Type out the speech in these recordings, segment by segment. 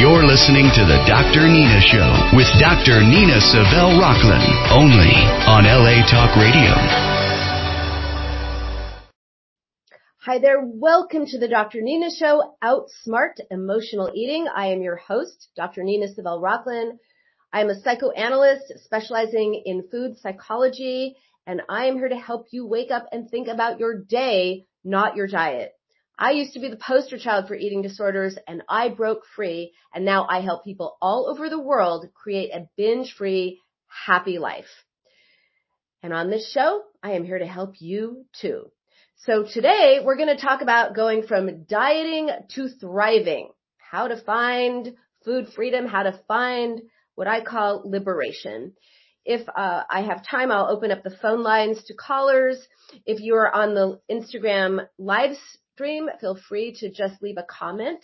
You're listening to the Dr. Nina Show with Dr. Nina Savelle Rocklin, only on LA Talk Radio. Hi there. Welcome to the Dr. Nina Show, Outsmart Emotional Eating. I am your host, Dr. Nina Savelle Rocklin. I am a psychoanalyst specializing in food psychology, and I am here to help you wake up and think about your day, not your diet. I used to be the poster child for eating disorders, and I broke free, and now I help people all over the world create a binge-free, happy life. And on this show, I am here to help you too. So today, we're going to talk about going from dieting to thriving, how to find food freedom, how to find what I call liberation. If I have time, I'll open up the phone lines to callers. If you're on the Instagram live stream, feel free to just leave a comment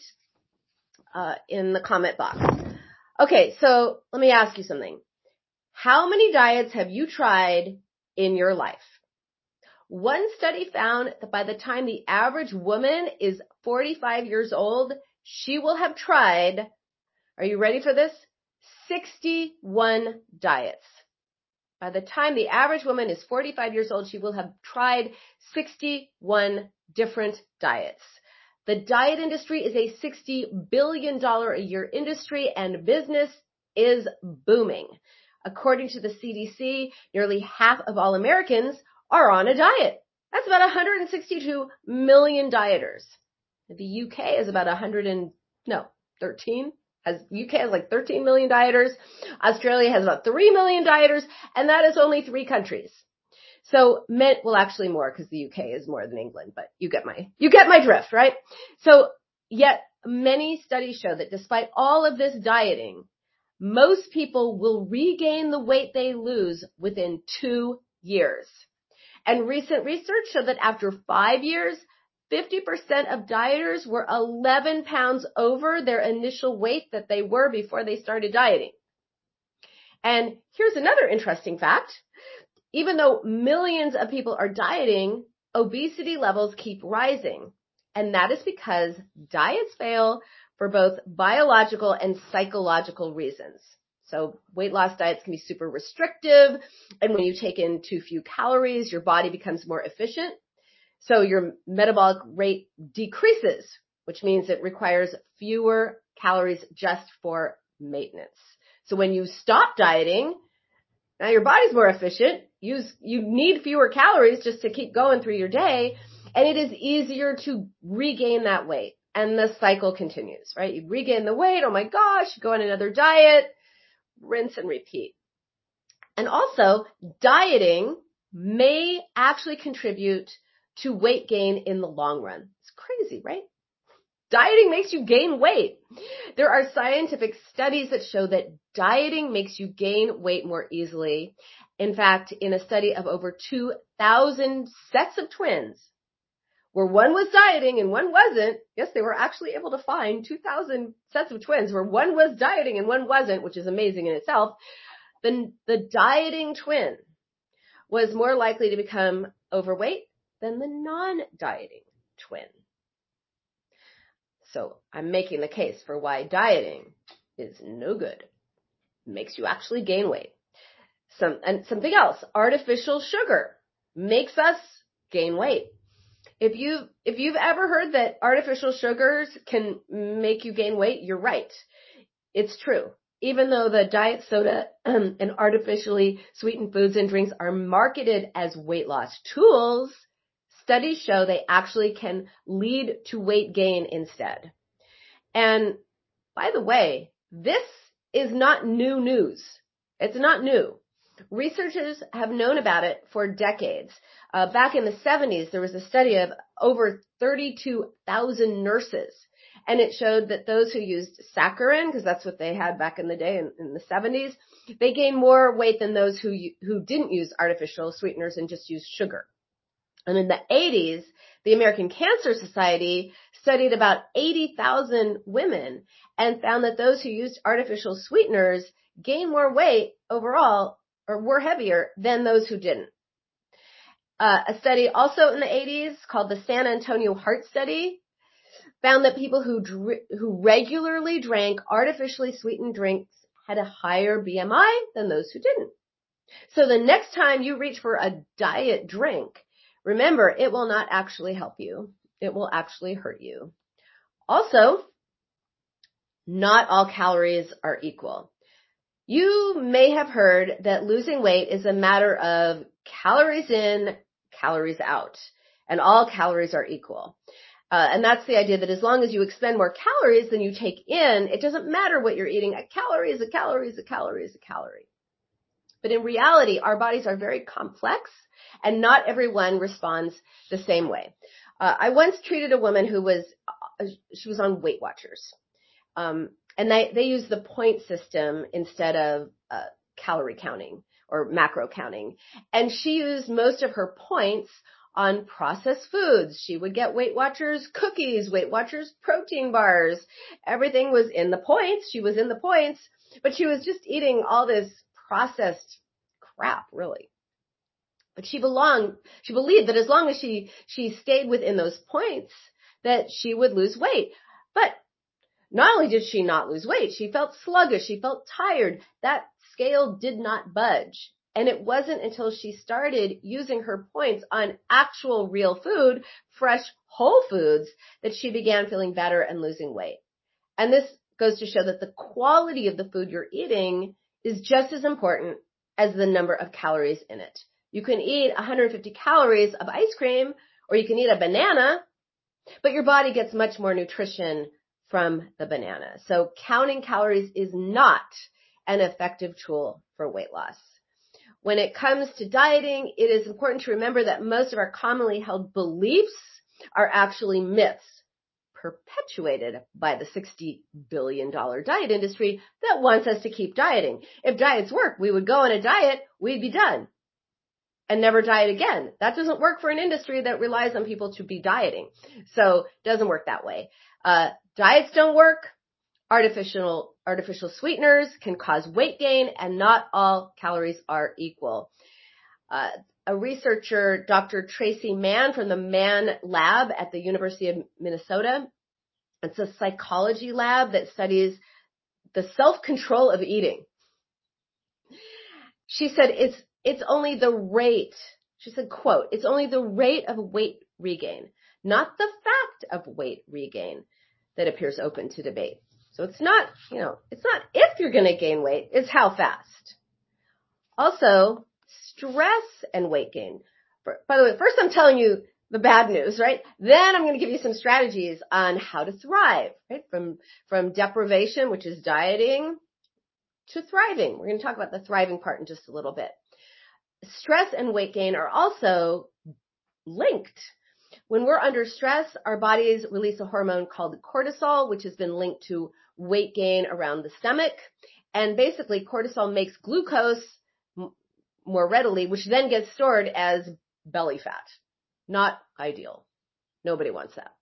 in the comment box. Okay, so let me ask you something. How many diets have you tried in your life? One study found that by the time the average woman is 45 years old, she will have tried, are you ready for this? 61 diets. By the time the average woman is 45 years old, she will have tried 61 different diets. The diet industry is a $60 billion a year industry, and business is booming. According to the CDC, nearly half of all Americans are on a diet. That's about 162 million dieters. The UK is about 13. UK has like 13 million dieters. Australia has about 3 million dieters, and that is only 3 countries. So actually more because the UK is more than England, but you get my drift, right? So yet many studies show that despite all of this dieting, most people will regain the weight they lose within 2 years. And recent research showed that after 5 years, 50% of dieters were 11 pounds over their initial weight that they were before they started dieting. And here's another interesting fact. Even though millions of people are dieting, obesity levels keep rising. And that is because diets fail for both biological and psychological reasons. So weight loss diets can be super restrictive. And when you take in too few calories, your body becomes more efficient. So your metabolic rate decreases, which means it requires fewer calories just for maintenance. So when you stop dieting, now your body's more efficient. You need fewer calories just to keep going through your day, and it is easier to regain that weight. And the cycle continues, right? You regain the weight. Oh my gosh, go on another diet, rinse and repeat. And also, dieting may actually contribute to weight gain in the long run. It's crazy, right? Dieting makes you gain weight. There are scientific studies that show that dieting makes you gain weight more easily. In fact, in a study of over 2,000 sets of twins, where one was dieting and one wasn't, yes, they were actually able to find 2,000 sets of twins where one was dieting and one wasn't, which is amazing in itself. Then the dieting twin was more likely to become overweight than the non-dieting twin. So I'm making the case for why dieting is no good. It makes you actually gain weight. Something else, artificial sugar makes us gain weight. If you've ever heard that artificial sugars can make you gain weight, you're right. It's true. Even though the diet soda and artificially sweetened foods and drinks are marketed as weight loss tools, studies show they actually can lead to weight gain instead. And by the way, this is not new news. It's not new. Researchers have known about it for decades. Back in the 70s, there was a study of over 32,000 nurses, and it showed that those who used saccharin, because that's what they had back in the day in the 70s, they gained more weight than those who didn't use artificial sweeteners and just used sugar. And in the 80s, the American Cancer Society studied about 80,000 women and found that those who used artificial sweeteners gained more weight overall, or were heavier than those who didn't. A study also in the 80s called the San Antonio Heart Study found that people who regularly drank artificially sweetened drinks had a higher BMI than those who didn't. So the next time you reach for a diet drink, remember, it will not actually help you. It will actually hurt you. Also, not all calories are equal. You may have heard that losing weight is a matter of calories in, calories out, and all calories are equal. And that's the idea that as long as you expend more calories than you take in, it doesn't matter what you're eating. A calorie is a calorie is a calorie is a calorie. But in reality, our bodies are very complex and not everyone responds the same way. I once treated a woman who was on Weight Watchers. And they use the point system instead of calorie counting or macro counting. And she used most of her points on processed foods. She would get Weight Watchers cookies, Weight Watchers protein bars. Everything was in the points. She was in the points, but she was just eating all this processed crap, really. But she believed that as long as she stayed within those points, that she would lose weight. But not only did she not lose weight, she felt sluggish, she felt tired. That scale did not budge. And it wasn't until she started using her points on actual real food, fresh whole foods, that she began feeling better and losing weight. And this goes to show that the quality of the food you're eating is just as important as the number of calories in it. You can eat 150 calories of ice cream, or you can eat a banana, but your body gets much more nutrition from the banana. So counting calories is not an effective tool for weight loss. When it comes to dieting, it is important to remember that most of our commonly held beliefs are actually myths perpetuated by the $60 billion diet industry that wants us to keep dieting. If diets work, we would go on a diet, we'd be done and never diet again. That doesn't work for an industry that relies on people to be dieting. So it doesn't work that way. Diets don't work. Artificial sweeteners can cause weight gain, and not all calories are equal. A researcher, Dr. Tracy Mann from the Mann Lab at the University of Minnesota, it's a psychology lab that studies the self-control of eating. She said it's only the rate. She said, quote, "It's only the rate of weight regain, not the fact of weight regain, that appears open to debate." So it's not if you're going to gain weight, it's how fast. Also, stress and weight gain. By the way, first I'm telling you the bad news, right? Then I'm going to give you some strategies on how to thrive, right? From deprivation, which is dieting, to thriving. We're going to talk about the thriving part in just a little bit. Stress and weight gain are also linked. When we're under stress, our bodies release a hormone called cortisol, which has been linked to weight gain around the stomach. And basically, cortisol makes glucose more readily, which then gets stored as belly fat. Not ideal. Nobody wants that.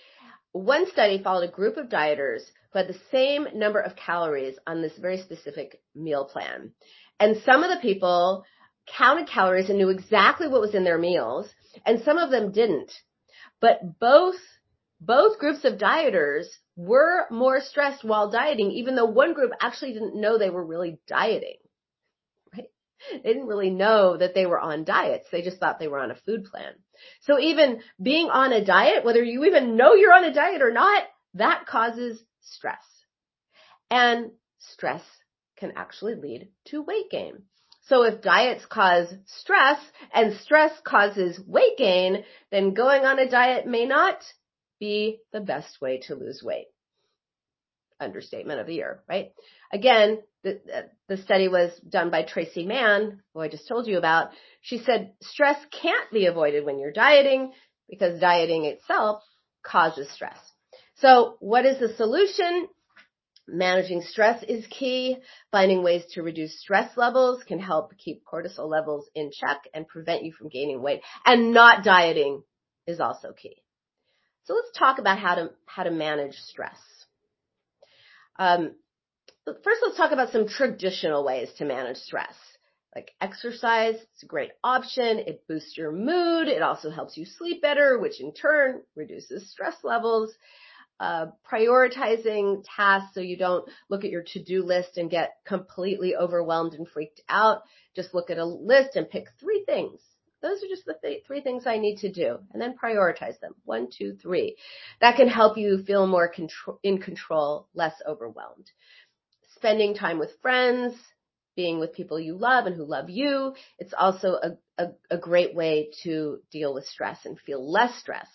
One study followed a group of dieters who had the same number of calories on this very specific meal plan. And some of the people counted calories and knew exactly what was in their meals, and some of them didn't. But both groups of dieters were more stressed while dieting, even though one group actually didn't know they were really dieting. Right? They didn't really know that they were on diets. They just thought they were on a food plan. So even being on a diet, whether you even know you're on a diet or not, that causes stress. And stress can actually lead to weight gain. So if diets cause stress and stress causes weight gain, then going on a diet may not be the best way to lose weight. Understatement of the year, right? Again, the study was done by Tracy Mann, who I just told you about. She said stress can't be avoided when you're dieting because dieting itself causes stress. So what is the solution? Managing stress is key. Finding ways to reduce stress levels can help keep cortisol levels in check and prevent you from gaining weight. And not dieting is also key. So let's talk about how to manage stress. First, let's talk about some traditional ways to manage stress. Like exercise, it's a great option. It boosts your mood. It also helps you sleep better, which in turn reduces stress levels. prioritizing tasks so you don't look at your to-do list and get completely overwhelmed and freaked out. Just look at a list and pick 3 things. Those are just the 3 things I need to do, and then prioritize them. 1, 2, 3. That can help you feel more in control, less overwhelmed. Spending time with friends, being with people you love and who love you. It's also a great way to deal with stress and feel less stressed.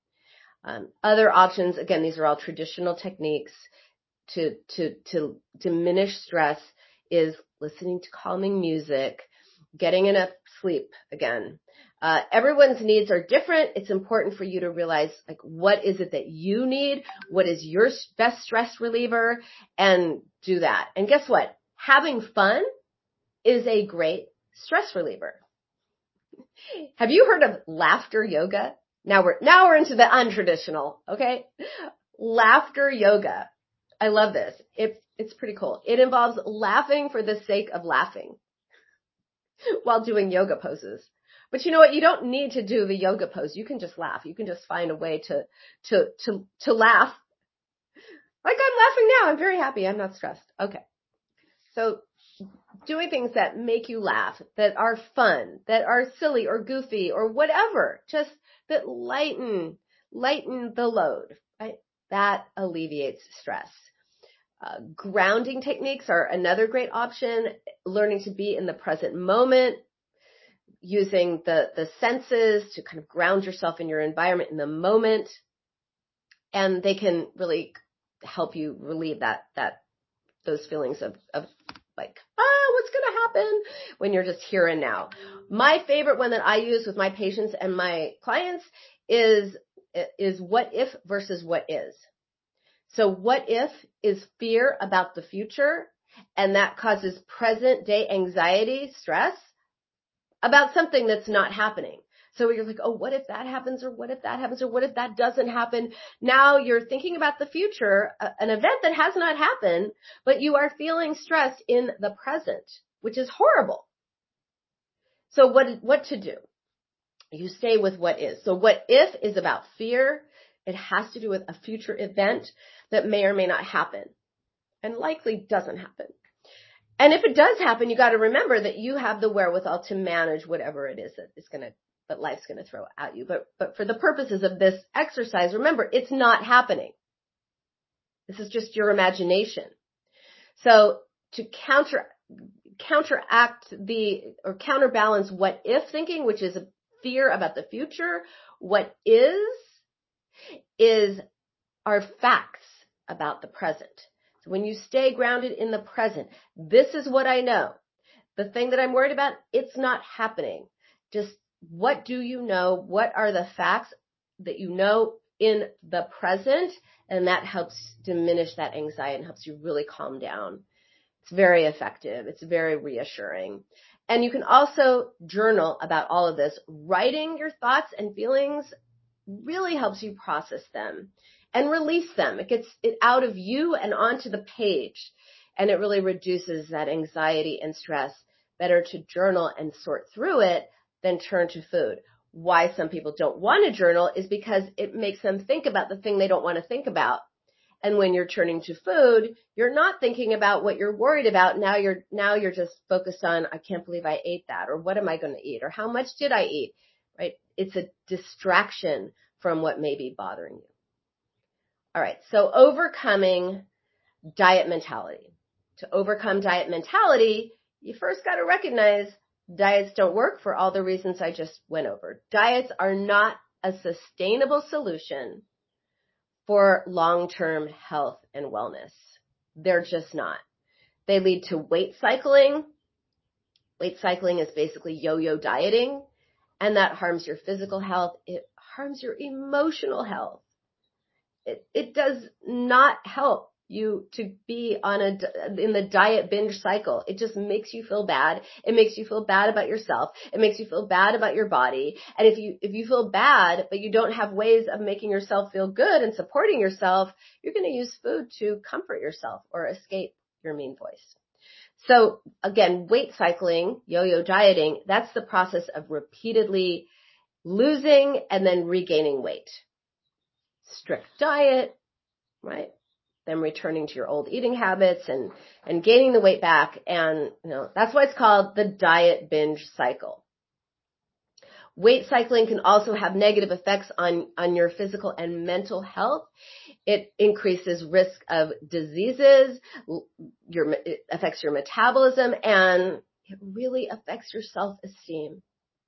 Other options, again, these are all traditional techniques to diminish stress, is listening to calming music, getting enough sleep again. Everyone's needs are different. It's important for you to realize, like, what is it that you need? What is your best stress reliever? And do that. And guess what? Having fun is a great stress reliever. Have you heard of laughter yoga? Now we're into the untraditional, okay? Laughter yoga. I love this. It's pretty cool. It involves laughing for the sake of laughing while doing yoga poses. But you know what? You don't need to do the yoga pose. You can just laugh. You can just find a way to laugh. Like I'm laughing now. I'm very happy. I'm not stressed. Okay. So doing things that make you laugh, that are fun, that are silly or goofy or whatever, just that lighten the load, right? That alleviates stress. Grounding techniques are another great option. Learning to be in the present moment, using the senses to kind of ground yourself in your environment in the moment. And they can really help you relieve those feelings of like, what's going to happen when you're just here and now. My favorite one that I use with my patients and my clients is what if versus what is. So what if is fear about the future, and that causes present day anxiety, stress about something that's not happening. So you're like, oh, what if that happens, or what if that happens, or what if that doesn't happen? Now you're thinking about the future, an event that has not happened, but you are feeling stressed in the present, which is horrible. So what to do? You stay with what is. So what if is about fear. It has to do with a future event that may or may not happen, and likely doesn't happen. And if it does happen, you got to remember that you have the wherewithal to manage whatever it is that life's going to throw at you. But for the purposes of this exercise, remember, it's not happening. This is just your imagination. So to counterbalance what if thinking, which is a fear about the future, what is our facts about the present. So when you stay grounded in the present, this is what I know. The thing that I'm worried about, it's not happening. Just what do you know? What are the facts that you know in the present? And that helps diminish that anxiety and helps you really calm down. It's very effective. It's very reassuring. And you can also journal about all of this. Writing your thoughts and feelings really helps you process them and release them. It gets it out of you and onto the page. And it really reduces that anxiety and stress. Better to journal and sort through it than turn to food. Why some people don't want to journal is because it makes them think about the thing they don't want to think about. And when you're turning to food, you're not thinking about what you're worried about. Now you're just focused on, I can't believe I ate that, or what am I going to eat, or how much did I eat, right? It's a distraction from what may be bothering you. All right. So overcoming diet mentality. To overcome diet mentality, you first got to recognize diets don't work for all the reasons I just went over. Diets are not a sustainable solution for long-term health and wellness. They're just not. They lead to weight cycling. Weight cycling is basically yo-yo dieting, and that harms your physical health. It harms your emotional health. It does not help you to be in the diet binge cycle. It just makes you feel bad. It makes you feel bad about yourself. It makes you feel bad about your body. And if you feel bad, but you don't have ways of making yourself feel good and supporting yourself, you're going to use food to comfort yourself or escape your mean voice. So again, weight cycling, yo-yo dieting, that's the process of repeatedly losing and then regaining weight. Strict diet, right? Then returning to your old eating habits and gaining the weight back. And, that's why it's called the diet binge cycle. Weight cycling can also have negative effects on your physical and mental health. It increases risk of diseases, it affects your metabolism, and it really affects your self-esteem.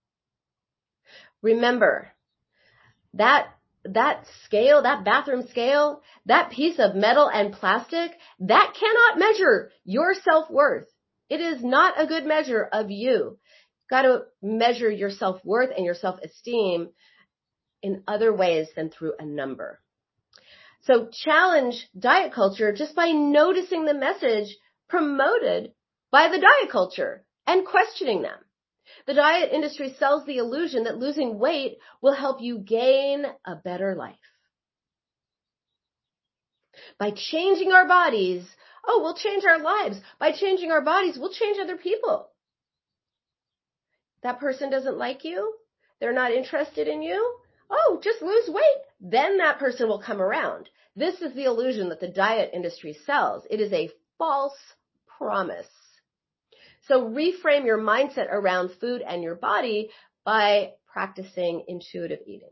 Remember, that scale, that bathroom scale, that piece of metal and plastic, that cannot measure your self-worth. It is not a good measure of you. You've got to measure your self-worth and your self-esteem in other ways than through a number. So challenge diet culture just by noticing the message promoted by the diet culture and questioning them. The diet industry sells the illusion that losing weight will help you gain a better life. By changing our bodies, we'll change our lives. By changing our bodies, we'll change other people. That person doesn't like you. They're not interested in you. Just lose weight. Then that person will come around. This is the illusion that the diet industry sells. It is a false promise. So reframe your mindset around food and your body by practicing intuitive eating.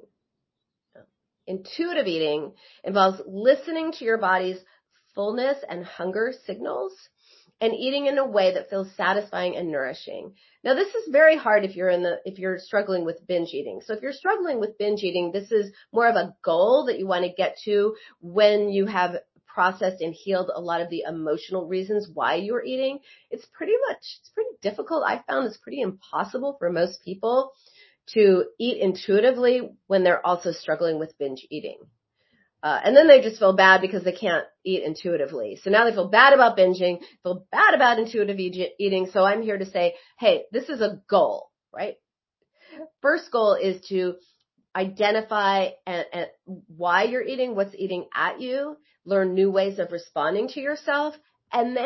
Intuitive eating involves listening to your body's fullness and hunger signals and eating in a way that feels satisfying and nourishing. Now, this is very hard if you're struggling with binge eating. So if you're struggling with binge eating, this is more of a goal that you want to get to when you have processed and healed a lot of the emotional reasons why you're eating. It's pretty difficult. I found it's pretty impossible for most people to eat intuitively when they're also struggling with binge eating. And then they just feel bad because they can't eat intuitively. So now they feel bad about binging, feel bad about intuitive eating. So I'm here to say, hey, this is a goal, right? First goal is to identify why you're eating, what's eating at you, learn new ways of responding to yourself, and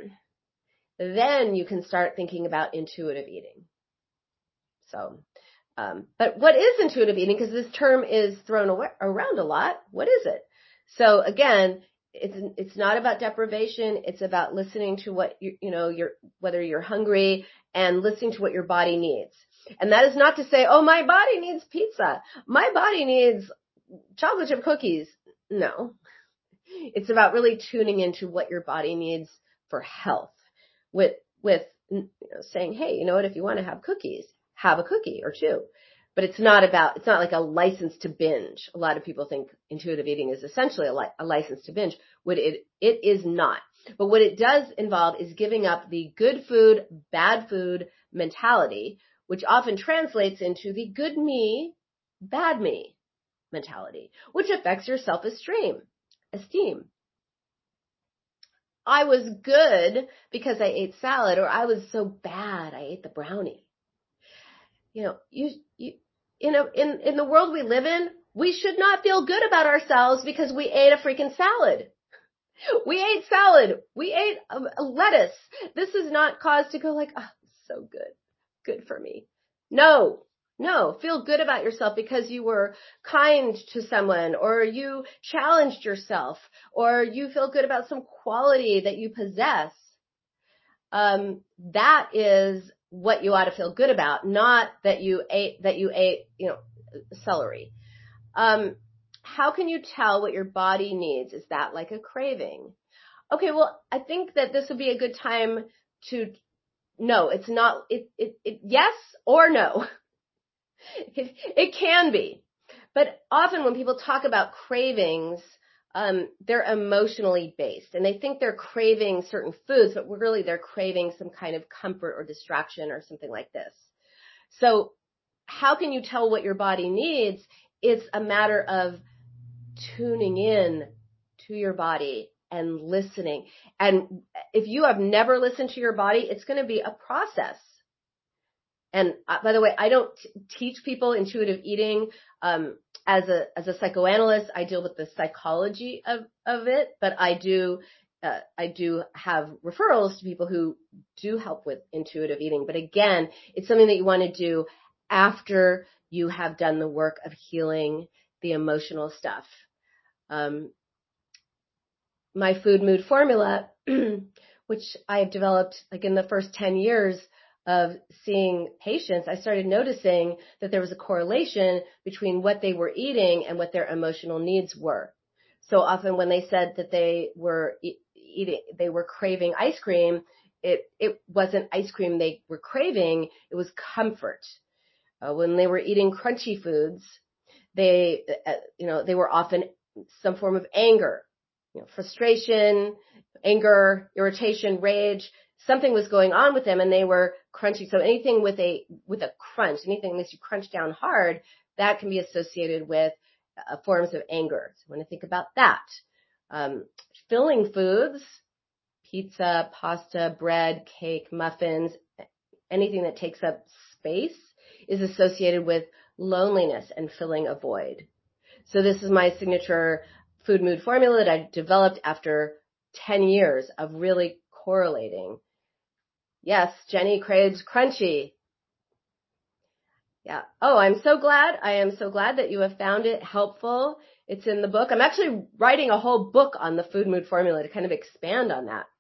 then you can start thinking about intuitive eating. So, but what is intuitive eating? Because this term is thrown around a lot. What is it? So again, it's not about deprivation. It's about listening to what whether you're hungry and listening to what your body needs. And that is not to say, my body needs pizza. My body needs chocolate chip cookies. No. It's about really tuning into what your body needs for health with saying, hey, you know what, if you want to have cookies, have a cookie or two. But it's not like a license to binge. A lot of people think intuitive eating is essentially a license to binge. It is not. But what it does involve is giving up the good food, bad food mentality, which often translates into the good me, bad me mentality, which affects your self-esteem. I was good because I ate salad, or I was so bad I ate the brownie. In the world we live in, we should not feel good about ourselves because we ate a freaking salad. We ate salad. We ate a lettuce. This is not cause to go like, so good. Good for me. No, feel good about yourself because you were kind to someone, or you challenged yourself, or you feel good about some quality that you possess. That is what you ought to feel good about, not that you ate, celery. How can you tell what your body needs? Is that like a craving? Okay, well, I think that this would be a good time to, no, it's not, yes or no. It can be. But often when people talk about cravings, they're emotionally based, and they think they're craving certain foods, but really they're craving some kind of comfort or distraction or something like this. So how can you tell what your body needs? It's a matter of tuning in to your body and listening. And if you have never listened to your body, it's going to be a process. And by the way, I don't teach people intuitive eating. As a psychoanalyst, I deal with the psychology of it, but I do have referrals to people who do help with intuitive eating. But again, it's something that you want to do after you have done the work of healing the emotional stuff. my food mood formula, which I've developed like in the first 10 years of seeing patients, I started noticing that there was a correlation between what they were eating and what their emotional needs were. So often when they said that they were eating, they were craving ice cream, it wasn't ice cream they were craving, it was comfort. When they were eating crunchy foods, they were often some form of anger, frustration, anger, irritation, rage. Something was going on with them and they were crunchy. So anything with a crunch, anything that makes you crunch down hard, that can be associated with forms of anger. So when I think about that, filling foods, pizza, pasta, bread, cake, muffins, anything that takes up space is associated with loneliness and filling a void. So this is my signature food mood formula that I developed after 10 years of really correlating. Yes, Jenny craves crunchy. Yeah. Oh, I am so glad that you have found it helpful. It's in the book. I'm actually writing a whole book on the food mood formula to kind of expand on that.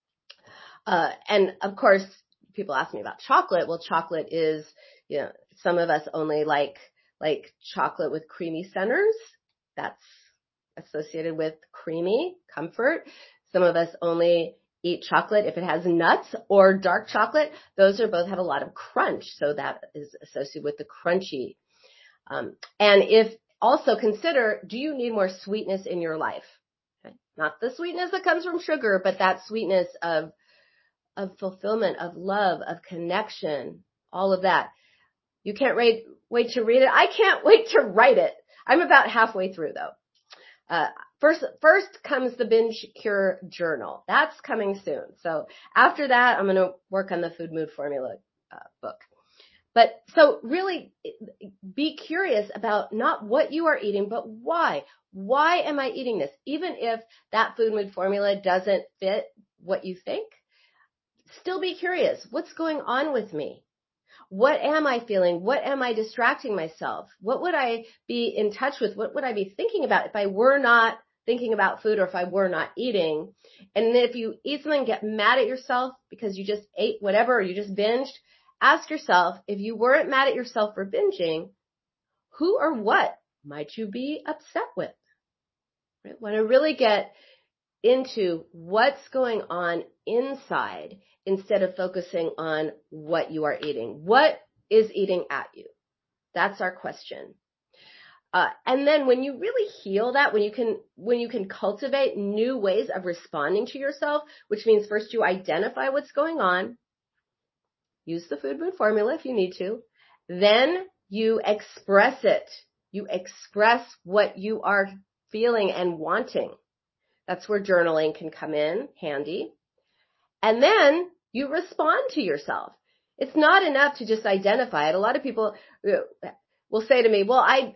And of course, people ask me about chocolate. Well, chocolate is, some of us only like chocolate with creamy centers. That's associated with creamy comfort. Some of us only eat chocolate if it has nuts or dark chocolate. Those both have a lot of crunch. So that is associated with the crunchy. And if also consider, do you need more sweetness in your life? Okay. Not the sweetness that comes from sugar, but that sweetness of fulfillment, of love, of connection, all of that. You can't wait to read it. I can't wait to write it. I'm about halfway through though. First comes the Binge Cure Journal. That's coming soon. So after that, I'm going to work on the food mood formula book. But so really be curious about not what you are eating, but why. Why am I eating this? Even if that food mood formula doesn't fit what you think, still be curious. What's going on with me? What am I feeling? What am I distracting myself? What would I be in touch with? What would I be thinking about if I were not thinking about food or if I were not eating? And if you eat something, get mad at yourself because you just ate whatever or you just binged, ask yourself, if you weren't mad at yourself for binging, who or what might you be upset with? Right? Want to really get into what's going on inside instead of focusing on what you are eating. What is eating at you? That's our question. And then when you really heal that, when you can cultivate new ways of responding to yourself, which means first you identify what's going on, use the food mood formula if you need to, then you express it. You express what you are feeling and wanting. That's where journaling can come in handy. And then you respond to yourself. It's not enough to just identify it. A lot of people will say to me, well, I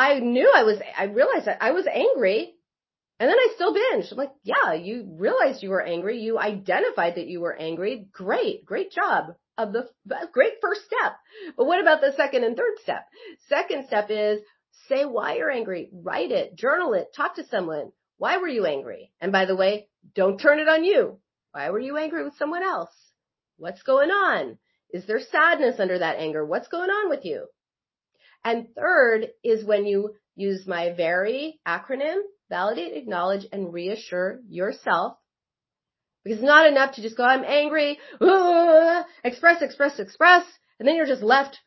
realized that I was angry and then I still binged. I'm like, yeah, you realized you were angry. You identified that you were angry. Great job. Great first step. But what about the second and third step? Second step is say why you're angry. Write it, journal it, talk to someone. Why were you angry? And by the way, don't turn it on you. Why were you angry with someone else? What's going on? Is there sadness under that anger? What's going on with you? And third is when you use my VERY acronym, validate, acknowledge, and reassure yourself. Because it's not enough to just go, I'm angry, express, and then you're just left.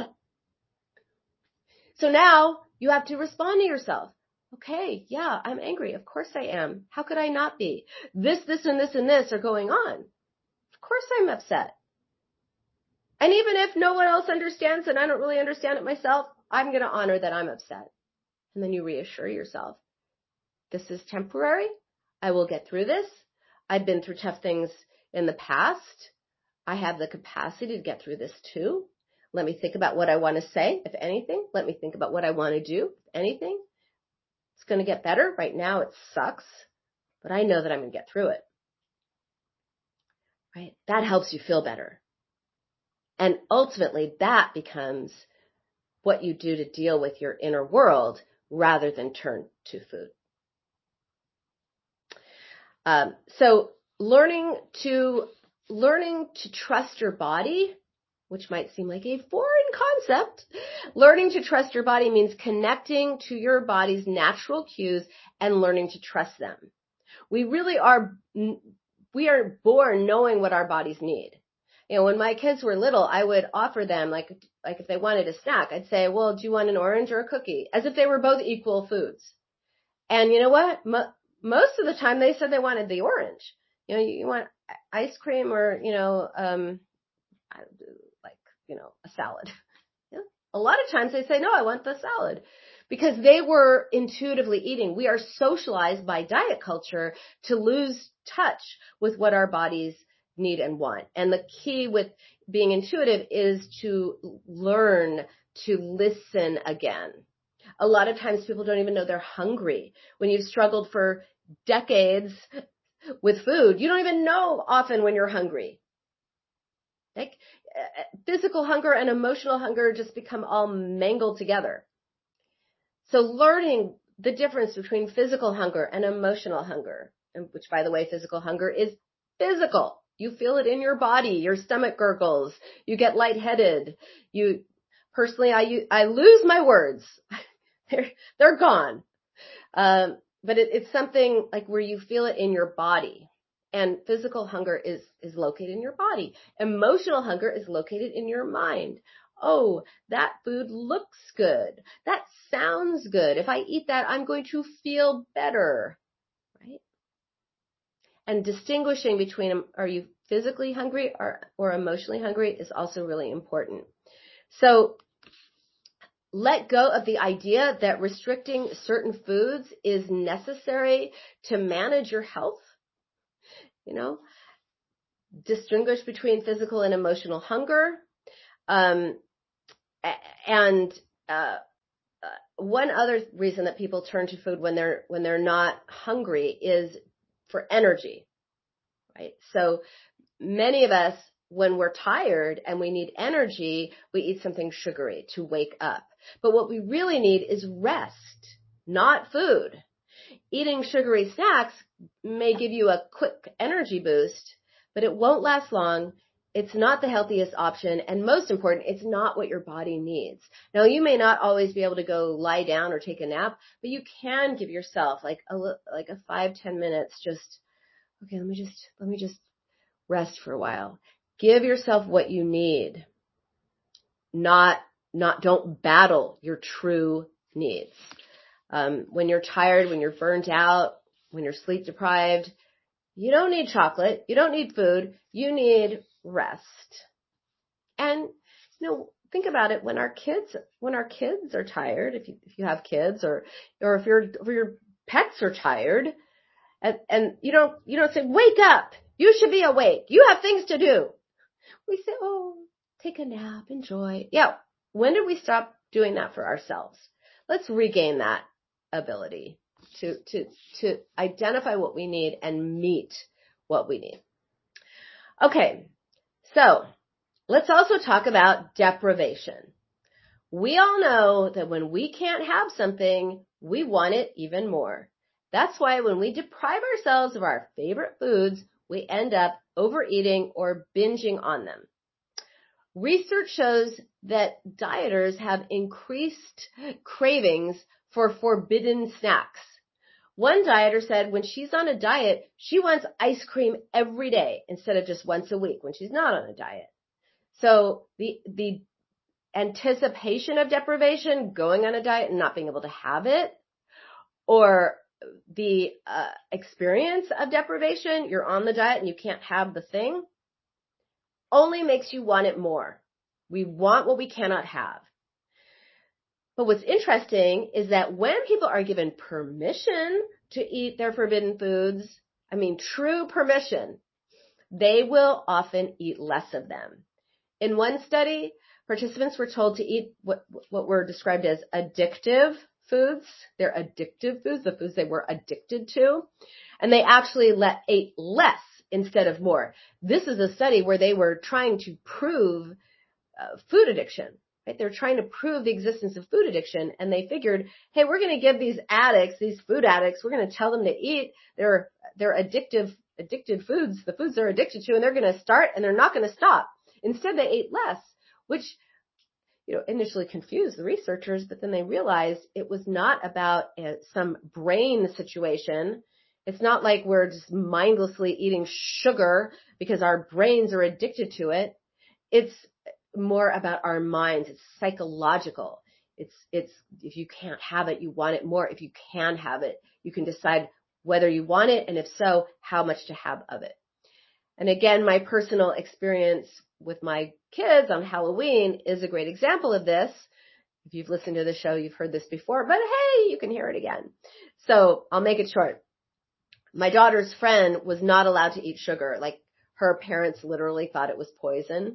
So now you have to respond to yourself. Okay, yeah, I'm angry. Of course I am. How could I not be? This, and this are going on. Of course I'm upset. And even if no one else understands and I don't really understand it myself, I'm going to honor that I'm upset. And then you reassure yourself. This is temporary. I will get through this. I've been through tough things in the past. I have the capacity to get through this too. Let me think about what I want to say, if anything. Let me think about what I want to do, if anything. It's going to get better. Right now it sucks, but I know that I'm going to get through it. Right? That helps you feel better. And ultimately that becomes what you do to deal with your inner world rather than turn to food. So learning to trust your body, which might seem like a foreign concept, learning to trust your body means connecting to your body's natural cues and learning to trust them. We are born knowing what our bodies need. You know, when my kids were little, I would offer them, like if they wanted a snack, I'd say, well, do you want an orange or a cookie? As if they were both equal foods. And you know what? Most of the time they said they wanted the orange. You know, you want ice cream or, a salad. Yeah. A lot of times they say, no, I want the salad, because they were intuitively eating. We are socialized by diet culture to lose touch with what our bodies need and want. And the key with being intuitive is to learn to listen again. A lot of times people don't even know they're hungry. When you've struggled for decades with food, you don't even know often when you're hungry. Like physical hunger and emotional hunger just become all mangled together. So learning the difference between physical hunger and emotional hunger, and which, by the way, physical hunger is physical. You feel it in your body. Your stomach gurgles. You get lightheaded. Personally, I lose my words. They're gone. But it's something like where you feel it in your body. And physical hunger is located in your body. Emotional hunger is located in your mind. Oh, that food looks good. That sounds good. If I eat that, I'm going to feel better, right? And distinguishing between, are you physically hungry or emotionally hungry, is also really important. So let go of the idea that restricting certain foods is necessary to manage your health. You know, distinguish between physical and emotional hunger. One other reason that people turn to food when they're not hungry is for energy, right? So many of us, when we're tired and we need energy, we eat something sugary to wake up. But what we really need is rest, not food. Eating sugary snacks may give you a quick energy boost, but it won't last long. It's not the healthiest option. And most important, it's not what your body needs. Now, you may not always be able to go lie down or take a nap, but you can give yourself like a 5-10 minutes. Just, okay, let me just rest for a while. Give yourself what you need. Don't battle your true needs. When you're tired, when you're burnt out, when you're sleep deprived, you don't need chocolate. You don't need food. You need rest. And, think about it. When our kids are tired, if you have kids or if your pets are tired, and you don't say, wake up. You should be awake. You have things to do. We say, oh, take a nap, enjoy. Yeah. When did we stop doing that for ourselves? Let's regain that ability to identify what we need and meet what we need. Okay. So let's also talk about deprivation. We all know that when we can't have something, we want it even more. That's why when we deprive ourselves of our favorite foods, we end up overeating or binging on them. Research shows that dieters have increased cravings for forbidden snacks. One dieter said when she's on a diet, she wants ice cream every day instead of just once a week when she's not on a diet. So the anticipation of deprivation, going on a diet and not being able to have it, or the experience of deprivation, you're on the diet and you can't have the thing, only makes you want it more. We want what we cannot have. But what's interesting is that when people are given permission to eat their forbidden foods, true permission, they will often eat less of them. In one study, participants were told to eat what were described as addictive foods. They're addictive foods, the foods they were addicted to. And they actually ate less instead of more. This is a study where they were trying to prove food addiction. right? They're trying to prove the existence of food addiction, and they figured, hey, we're going to give these addicts, these food addicts, we're going to tell them to eat their addicted foods, the foods they're addicted to, and they're going to start and they're not going to stop. Instead, they ate less, which, initially confused the researchers, but then they realized it was not about some brain situation. It's not like we're just mindlessly eating sugar because our brains are addicted to it. It's more about our minds. It's psychological. It's if you can't have it, you want it more. If you can have it, you can decide whether you want it, and if so, how much to have of it. And again, my personal experience with my kids on Halloween is a great example of this. If you've listened to the show, you've heard this before, but hey, you can hear it again. So I'll make it short. My daughter's friend was not allowed to eat sugar. Like, her parents literally thought it was poison.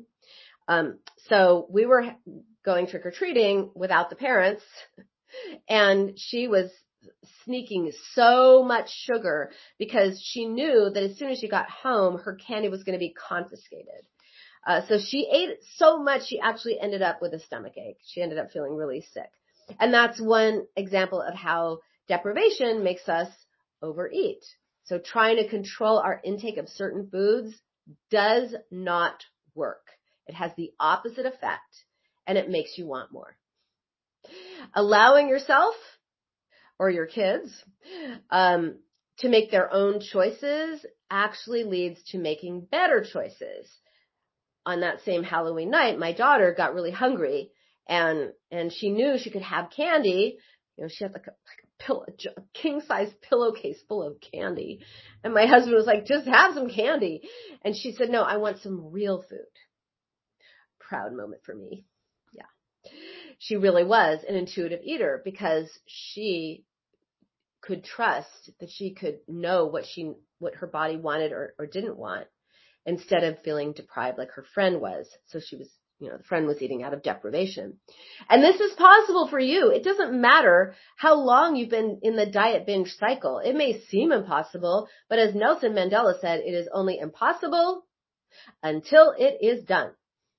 So we were going trick-or-treating without the parents, and she was sneaking so much sugar because she knew that as soon as she got home, her candy was going to be confiscated. So she ate so much, she actually ended up with a stomachache. She ended up feeling really sick. And that's one example of how deprivation makes us overeat. So trying to control our intake of certain foods does not work. It has the opposite effect, and it makes you want more. Allowing yourself or your kids to make their own choices actually leads to making better choices. On that same Halloween night, my daughter got really hungry, and she knew she could have candy. She had like a king-size pillowcase full of candy. And my husband was like, just have some candy. And she said, no, I want some real food. Proud moment for me. Yeah. She really was an intuitive eater because she could trust that she could know what her body wanted or didn't want, instead of feeling deprived like her friend was. So she was, the friend was eating out of deprivation. And this is possible for you. It doesn't matter how long you've been in the diet binge cycle. It may seem impossible, but as Nelson Mandela said, it is only impossible until it is done.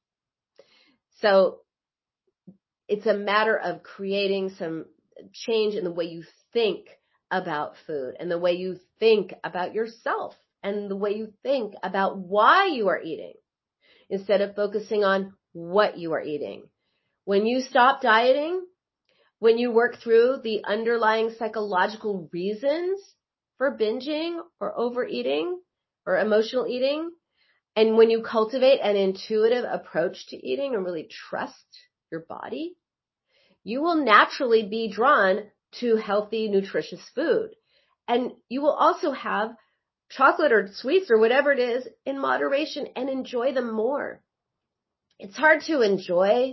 So it's a matter of creating some change in the way you think about food and the way you think about yourself and the way you think about why you are eating, instead of focusing on what you are eating. When you stop dieting, when you work through the underlying psychological reasons for binging or overeating or emotional eating, and when you cultivate an intuitive approach to eating and really trust your body, you will naturally be drawn to healthy, nutritious food. And you will also have chocolate or sweets or whatever it is in moderation and enjoy them more. It's hard to enjoy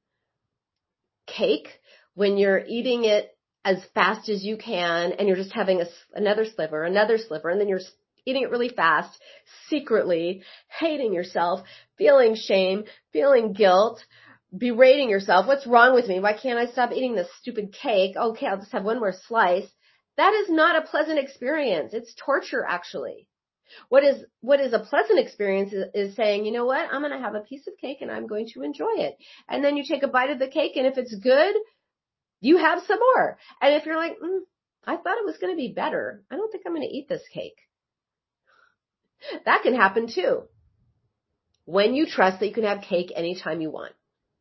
cake when you're eating it as fast as you can and you're just having another sliver, and then you're eating it really fast, secretly hating yourself, feeling shame, feeling guilt, berating yourself. What's wrong with me? Why can't I stop eating this stupid cake? Okay, I'll just have one more slice. That is not a pleasant experience. It's torture, actually. What is a pleasant experience is saying, you know what? I'm going to have a piece of cake and I'm going to enjoy it. And then you take a bite of the cake, and if it's good, you have some more. And if you're like, I thought it was going to be better, I don't think I'm going to eat this cake. That can happen too. When you trust that you can have cake anytime you want.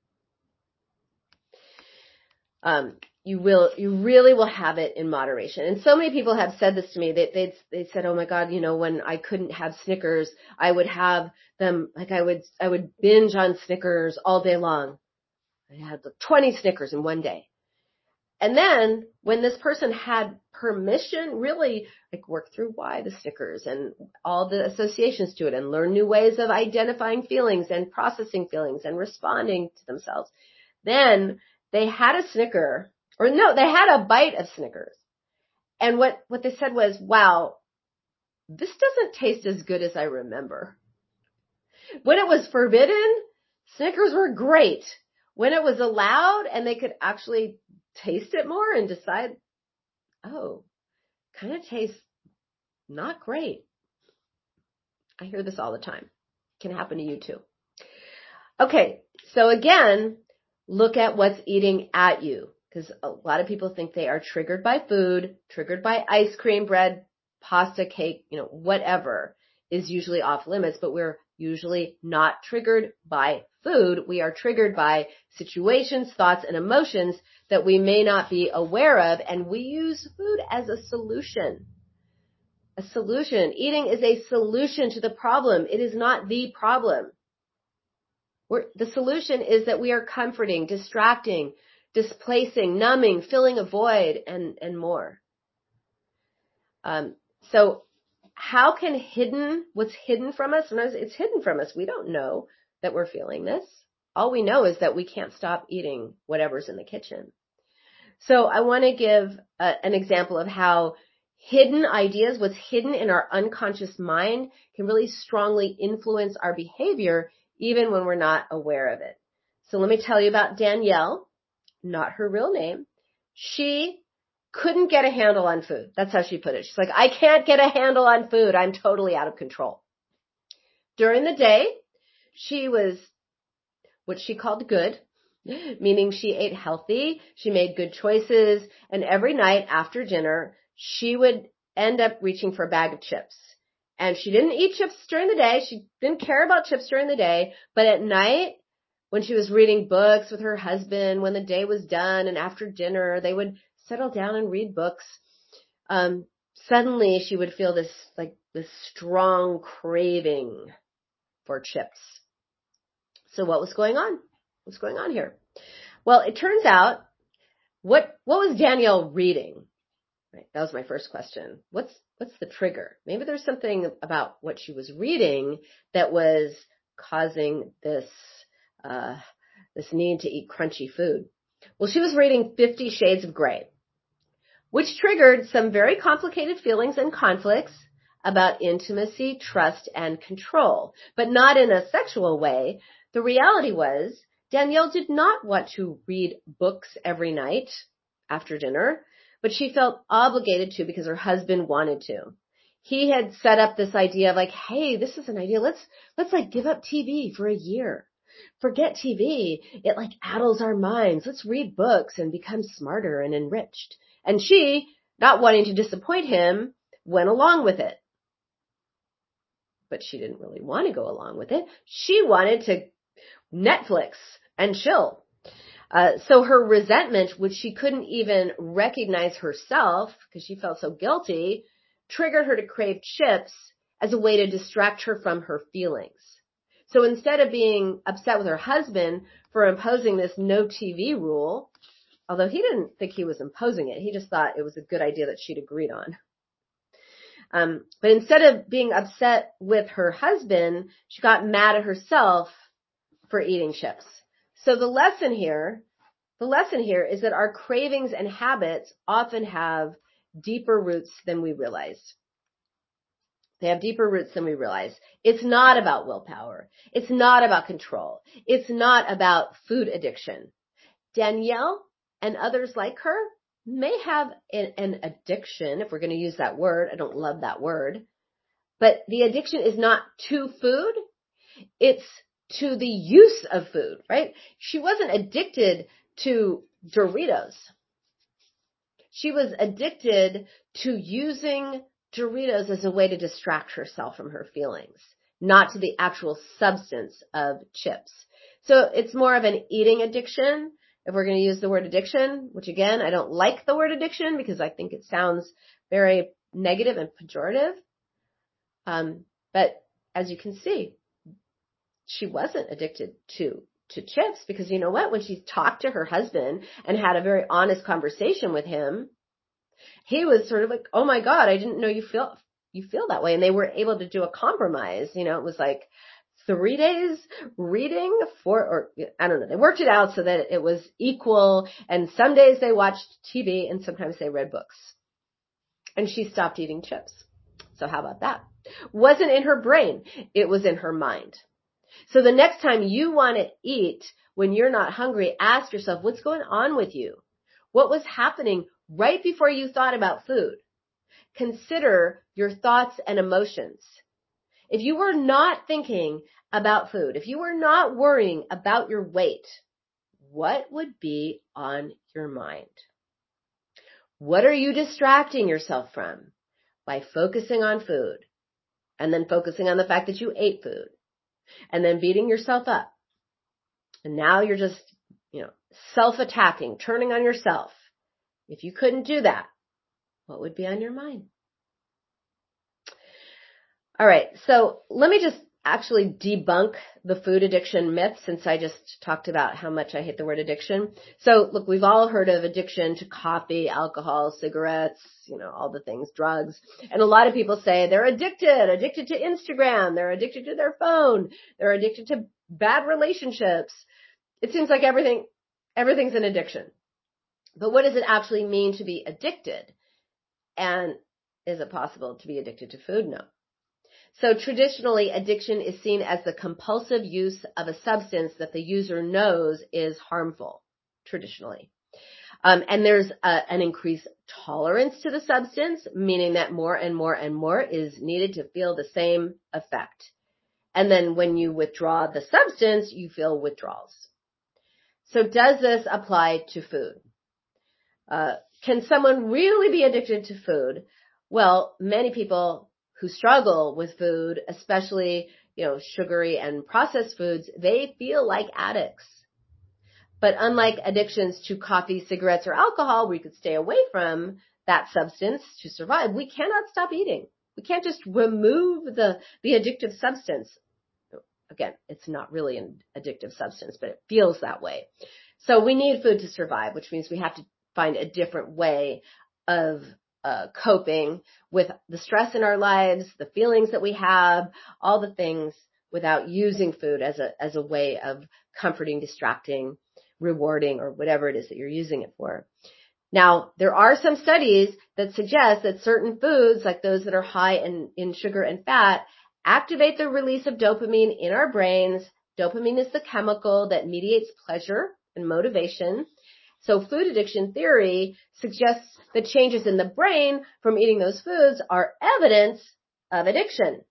You really will have it in moderation. And so many people have said this to me. They said, oh my God, when I couldn't have Snickers, I would have them, like I would binge on Snickers all day long. I had 20 Snickers in one day. And then when this person had permission, really like work through why the Snickers and all the associations to it, and learn new ways of identifying feelings and processing feelings and responding to themselves, then they had a Snicker. Or no, they had a bite of Snickers. And what they said was, wow, this doesn't taste as good as I remember. When it was forbidden, Snickers were great. When it was allowed and they could actually taste it more and decide, oh, kind of tastes not great. I hear this all the time. It can happen to you too. Okay, so again, Look at what's eating at you, because a lot of people think they are triggered by food, triggered by ice cream, bread, pasta, cake, whatever is usually off limits, but we're usually not triggered by food. We are triggered by situations, thoughts, and emotions that we may not be aware of, and we use food as a solution. A solution. Eating is a solution to the problem. It is not the problem. The solution is that we are comforting, distracting, displacing, numbing, filling a void, and more. So how can what's hidden from us? Sometimes it's hidden from us. We don't know that we're feeling this. All we know is that we can't stop eating whatever's in the kitchen. So I want to give an example of how hidden ideas, what's hidden in our unconscious mind, can really strongly influence our behavior even when we're not aware of it. So let me tell you about Danielle, not her real name. She couldn't get a handle on food. That's how she put it. She's like, I can't get a handle on food. I'm totally out of control. During the day, she was what she called good, meaning she ate healthy, she made good choices, and every night after dinner, she would end up reaching for a bag of chips. And she didn't eat chips during the day. She didn't care about chips during the day. But at night, when she was reading books with her husband, when the day was done and after dinner, they would settle down and read books. Suddenly she would feel this strong craving for chips. So what was going on? What's going on here? Well, it turns out, what was Danielle reading? Right, that was my first question. What's the trigger? Maybe there's something about what she was reading that was causing this need to eat crunchy food. Well, she was reading 50 Shades of Grey, which triggered some very complicated feelings and conflicts about intimacy, trust, and control, but not in a sexual way. The reality was Danielle did not want to read books every night after dinner, but she felt obligated to because her husband wanted to. He had set up this idea of like, hey, this is an idea. Let's like give up TV for a year. Forget TV. It like addles our minds. Let's read books and become smarter and enriched. And she, not wanting to disappoint him, went along with it. But she didn't really want to go along with it. She wanted to Netflix and chill. So her resentment, which she couldn't even recognize herself because she felt so guilty, triggered her to crave chips as a way to distract her from her feelings. So instead of being upset with her husband for imposing this no TV rule, although he didn't think he was imposing it, he just thought it was a good idea that she'd agreed on. But instead of being upset with her husband, she got mad at herself for eating chips. So the lesson here is that our cravings and habits often have deeper roots than we realize. They have deeper roots than we realize. It's not about willpower. It's not about control. It's not about food addiction. Danielle and others like her may have an addiction, if we're going to use that word. I don't love that word. But the addiction is not to food. It's to the use of food, right? She wasn't addicted to Doritos. She was addicted to using Doritos as a way to distract herself from her feelings, not to the actual substance of chips. So it's more of an eating addiction, if we're going to use the word addiction, which again, I don't like the word addiction because I think it sounds very negative and pejorative. But as you can see, she wasn't addicted to chips because you know what? When she talked to her husband and had a very honest conversation with him, he was sort of like, oh my God, I didn't know you feel that way. And they were able to do a compromise. You know, it was like 3 days reading I don't know. They worked it out so that it was equal. And some days they watched TV and sometimes they read books. And she stopped eating chips. So how about that? Wasn't in her brain. It was in her mind. So the next time you want to eat when you're not hungry, ask yourself, what's going on with you? What was happening right before you thought about food? Consider your thoughts and emotions. If you were not thinking about food, if you were not worrying about your weight, what would be on your mind? What are you distracting yourself from by focusing on food and then focusing on the fact that you ate food and then beating yourself up? And now you're just, self-attacking, turning on yourself. If you couldn't do that, what would be on your mind? All right, so let me just actually debunk the food addiction myth, since I just talked about how much I hate the word addiction. So look, we've all heard of addiction to coffee, alcohol, cigarettes, all the things, drugs. And a lot of people say they're addicted to Instagram, they're addicted to their phone, they're addicted to bad relationships. It seems like everything's an addiction. But what does it actually mean to be addicted? And is it possible to be addicted to food? No. So traditionally, addiction is seen as the compulsive use of a substance that the user knows is harmful, traditionally. And there's an increased tolerance to the substance, meaning that more and more and more is needed to feel the same effect. And then when you withdraw the substance, you feel withdrawals. So does this apply to food? Can someone really be addicted to food? Well, many people who struggle with food, especially, sugary and processed foods, they feel like addicts. But unlike addictions to coffee, cigarettes, or alcohol, where you could stay away from that substance to survive, we cannot stop eating. We can't just remove the addictive substance. Again, it's not really an addictive substance, but it feels that way. So we need food to survive, which means we have to find a different way of coping with the stress in our lives, the feelings that we have, all the things, without using food as a way of comforting, distracting, rewarding, or whatever it is that you're using it for. Now, there are some studies that suggest that certain foods, like those that are high in sugar and fat, activate the release of dopamine in our brains. Dopamine is the chemical that mediates pleasure and motivation. So food addiction theory suggests that changes in the brain from eating those foods are evidence of addiction.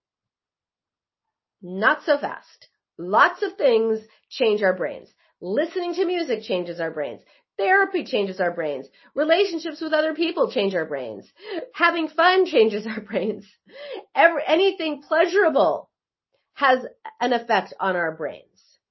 Not so fast. Lots of things change our brains. Listening to music changes our brains. Therapy changes our brains. Relationships with other people change our brains. Having fun changes our brains. Anything pleasurable has an effect on our brains.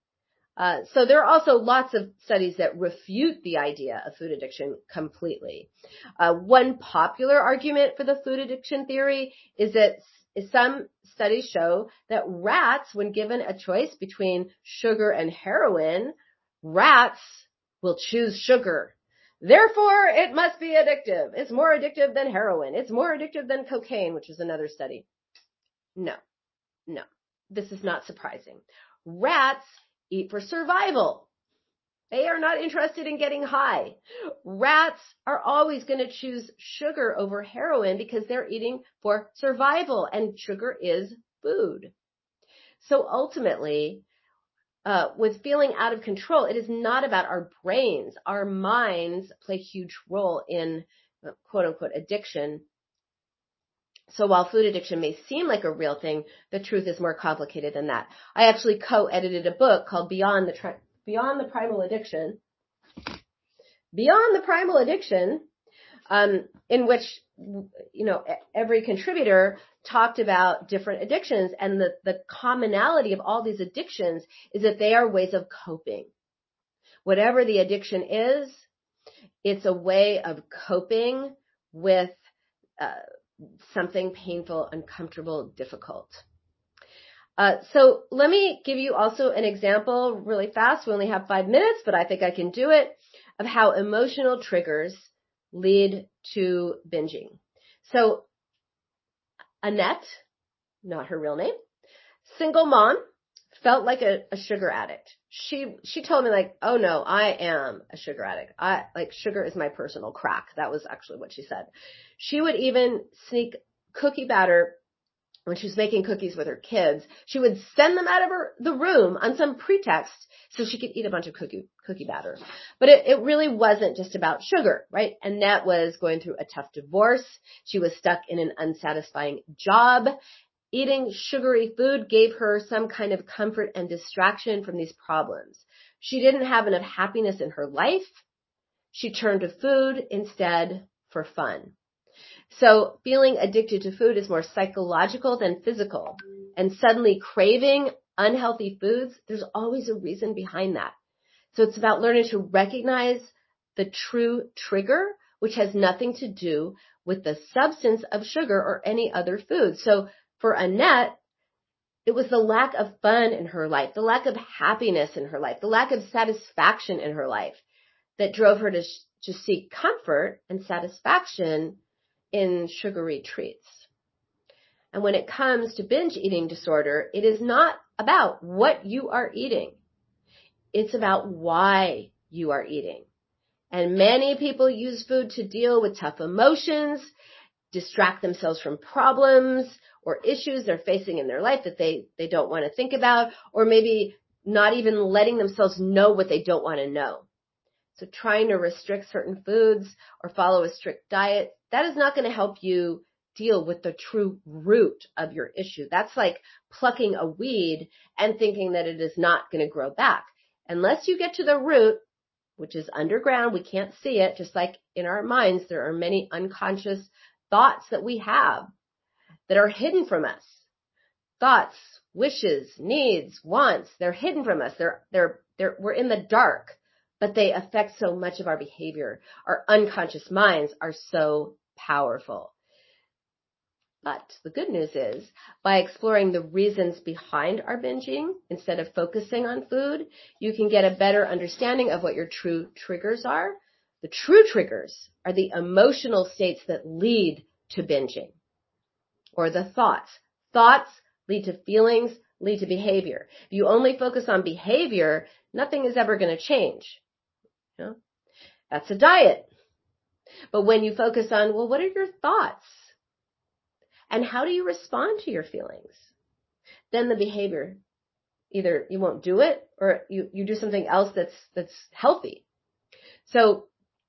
So there are also lots of studies that refute the idea of food addiction completely. One popular argument for the food addiction theory is that some studies show that rats, when given a choice between sugar and heroin, rats will choose sugar. Therefore, it must be addictive. It's more addictive than heroin. It's more addictive than cocaine, which is another study. No. This is not surprising. Rats eat for survival. They are not interested in getting high. Rats are always going to choose sugar over heroin because they're eating for survival, and sugar is food. So ultimately, with feeling out of control, it is not about our brains. Our minds play a huge role in quote unquote addiction. So while food addiction may seem like a real thing, the truth is more complicated than that. I actually co-edited a book called Beyond the Primal Addiction. Beyond the Primal Addiction, in which, every contributor talked about different addictions, and the commonality of all these addictions is that they are ways of coping. Whatever the addiction is, it's a way of coping with something painful, uncomfortable, difficult. So let me give you also an example really fast. We only have 5 minutes, but I think I can do it, of how emotional triggers lead to binging. So Annette, not her real name, single mom, felt like a sugar addict. She told me, like, oh no, I am a sugar addict. Sugar is my personal crack. That was actually what she said. She would even sneak cookie batter when she was making cookies with her kids. She would send them out of the room on some pretext so she could eat a bunch of cookie batter. But it really wasn't just about sugar, right? Annette was going through a tough divorce. She was stuck in an unsatisfying job. Eating sugary food gave her some kind of comfort and distraction from these problems. She didn't have enough happiness in her life. She turned to food instead for fun. So feeling addicted to food is more psychological than physical. And suddenly craving unhealthy foods, there's always a reason behind that. So it's about learning to recognize the true trigger, which has nothing to do with the substance of sugar or any other food. So for Annette, it was the lack of fun in her life, the lack of happiness in her life, the lack of satisfaction in her life that drove her to seek comfort and satisfaction in sugary treats. And when it comes to binge eating disorder, it is not about what you are eating. It's about why you are eating. And many people use food to deal with tough emotions, distract themselves from problems or issues they're facing in their life that they don't want to think about, or maybe not even letting themselves know what they don't want to know. So trying to restrict certain foods or follow a strict diet, that is not going to help you deal with the true root of your issue. That's like plucking a weed and thinking that it is not going to grow back. Unless you get to the root, which is underground, we can't see it, just like in our minds, there are many unconscious thoughts that we have that are hidden from us. Thoughts, wishes, needs, wants, they're hidden from us. We're in the dark, but they affect so much of our behavior. Our unconscious minds are so powerful. But the good news is, by exploring the reasons behind our binging, instead of focusing on food, you can get a better understanding of what your true triggers are. The true triggers are the emotional states that lead to binging, or the thoughts. Thoughts lead to feelings, lead to behavior. If you only focus on behavior, nothing is ever going to change. You know? That's a diet. But when you focus on, well, what are your thoughts? And how do you respond to your feelings? Then the behavior, either you won't do it or you do something else that's healthy. So,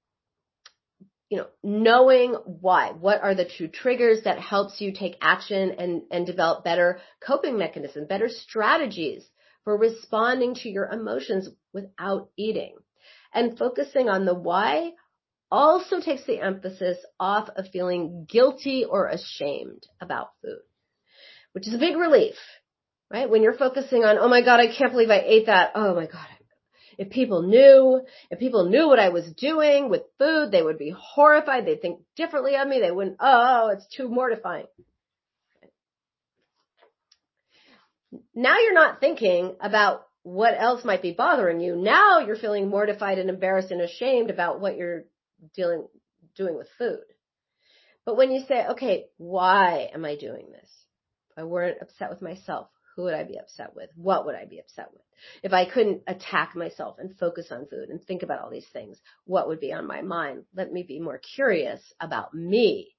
knowing why, what are the true triggers that helps you take action and develop better coping mechanisms, better strategies for responding to your emotions without eating. And focusing on the why also takes the emphasis off of feeling guilty or ashamed about food, which is a big relief, right? When you're focusing on, oh my God, I can't believe I ate that. Oh my God. If people knew what I was doing with food, they would be horrified. They'd think differently of me. They wouldn't, it's too mortifying. Now you're not thinking about what else might be bothering you. Now you're feeling mortified and embarrassed and ashamed about what you're doing with food. But when you say, okay, why am I doing this? If I weren't upset with myself, who would I be upset with? What would I be upset with? If I couldn't attack myself and focus on food and think about all these things, what would be on my mind? Let me be more curious about me.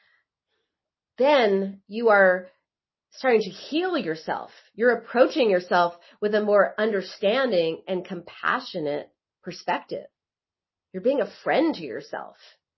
Then you are starting to heal yourself. You're approaching yourself with a more understanding and compassionate perspective. You're being a friend to yourself.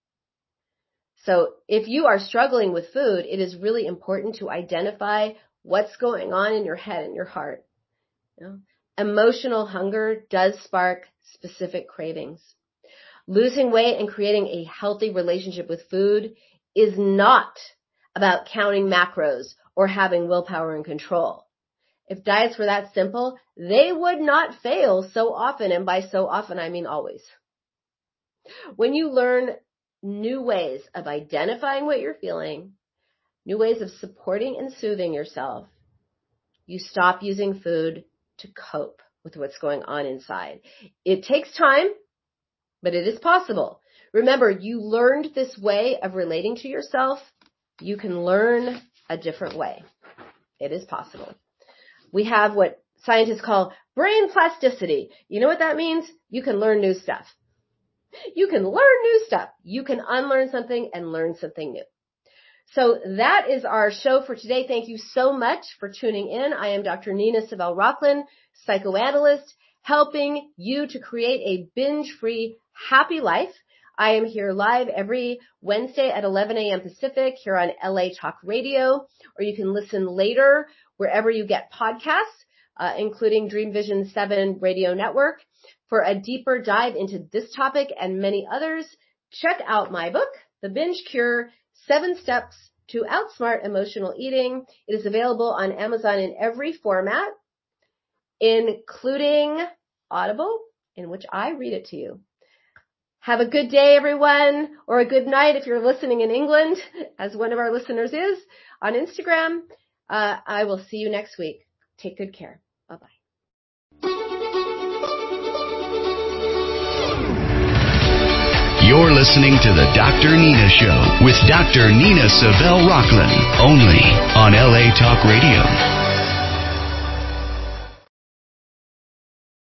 So if you are struggling with food, it is really important to identify what's going on in your head and your heart. Emotional hunger does spark specific cravings. Losing weight and creating a healthy relationship with food is not about counting macros or having willpower and control. If diets were that simple, they would not fail so often, and by so often I mean always. When you learn new ways of identifying what you're feeling, new ways of supporting and soothing yourself, you stop using food to cope with what's going on inside. It takes time, but it is possible. Remember, you learned this way of relating to yourself. You can learn a different way. It is possible. We have what scientists call brain plasticity. You know what that means? You can learn new stuff. You can learn new stuff. You can unlearn something and learn something new. So that is our show for today. Thank you so much for tuning in. I am Dr. Nina Savell Rocklin, psychoanalyst, helping you to create a binge-free, happy life. I am here live every Wednesday at 11 a.m. Pacific here on LA Talk Radio, or you can listen later wherever you get podcasts, including Dream Vision 7 Radio Network. For a deeper dive into this topic and many others, check out my book, The Binge Cure, 7 Steps to Outsmart Emotional Eating. It is available on Amazon in every format, including Audible, in which I read it to you. Have a good day, everyone, or a good night if you're listening in England, as one of our listeners is, on Instagram. I will see you next week. Take good care. Bye-bye. You're listening to the Dr. Nina Show with Dr. Nina Savelle Rocklin, only on LA Talk Radio.